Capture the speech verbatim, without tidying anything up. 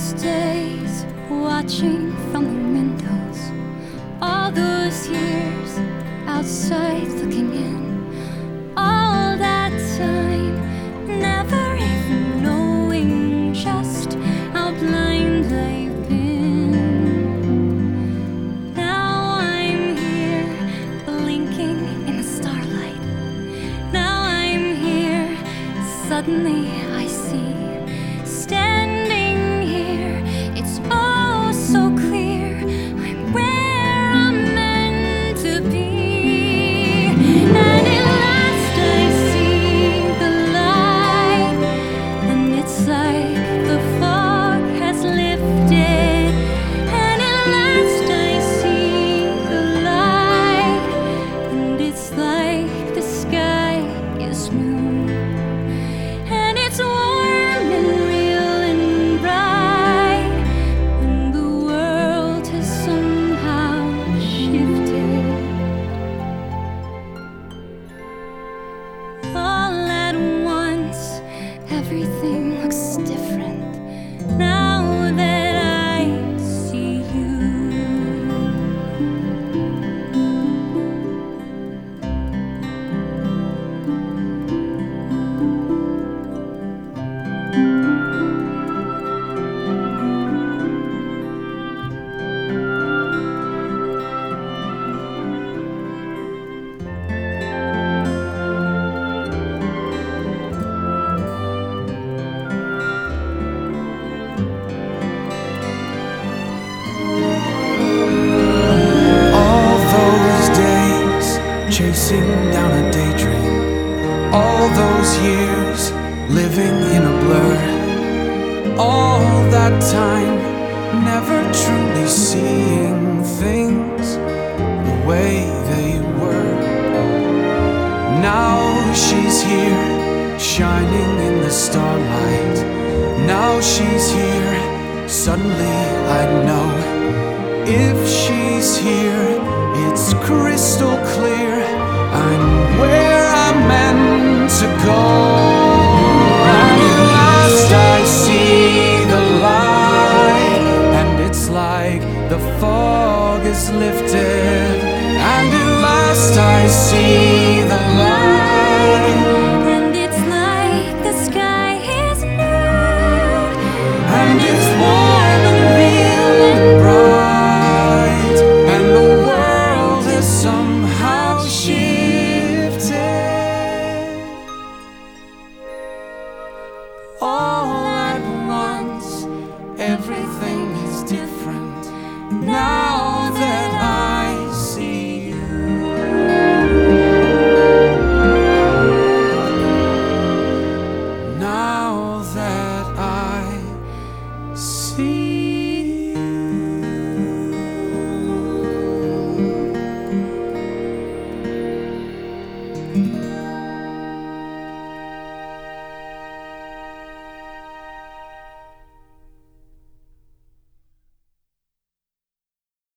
those days, watching from the windows, all those years outside looking in, all that time, never even knowing just how blind I've been. Now I'm here, blinking in the starlight. Now I'm here, suddenly I see, standing here, it's all so clear, I'm where I'm meant to be. And at last I see the light, and it's like the fog has lifted. And at last I see the light, and it's like the sky is new, and it's warm and real and bright, and the world has somehow shifted. All at once, everything looks different now that I see you. All those days chasing down a daydream, all those years living in a blur, all that time never truly seeing things the way they were. Now she's here, shining in the starlight. Now she's here, suddenly I know. If she's here, it's crystal clear, I'm where I'm meant to go. And at last I see the light, and it's like the fog is lifted. And at last I see the light, And it's like the sky is new, and it's warm and real and bright, and the world has somehow shifted. All at once, everything is different now that I see you. Now that I see you.